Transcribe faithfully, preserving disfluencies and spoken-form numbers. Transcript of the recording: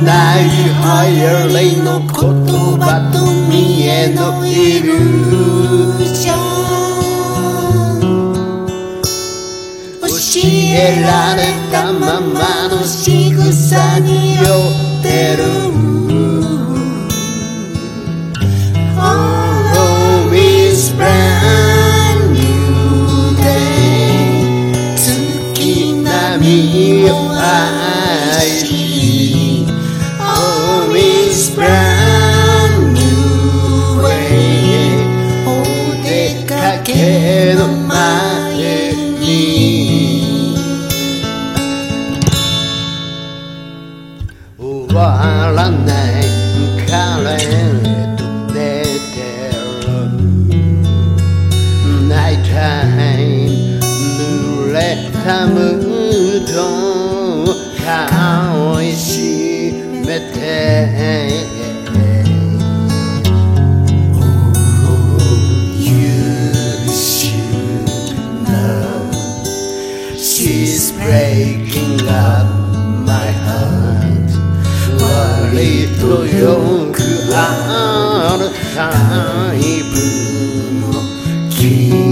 ない流行りの言葉と見えのイリュージョン、教えられたままの仕草に酔ってる。 Oh, it's brand new day 月並みを愛し Oh, it's brand new way お出かけの前に終わらない彼と寝てる。ナイタイム濡れたムード顔にしめて Oh, you should know she's breaking up my heart 割とよくあるタイプの君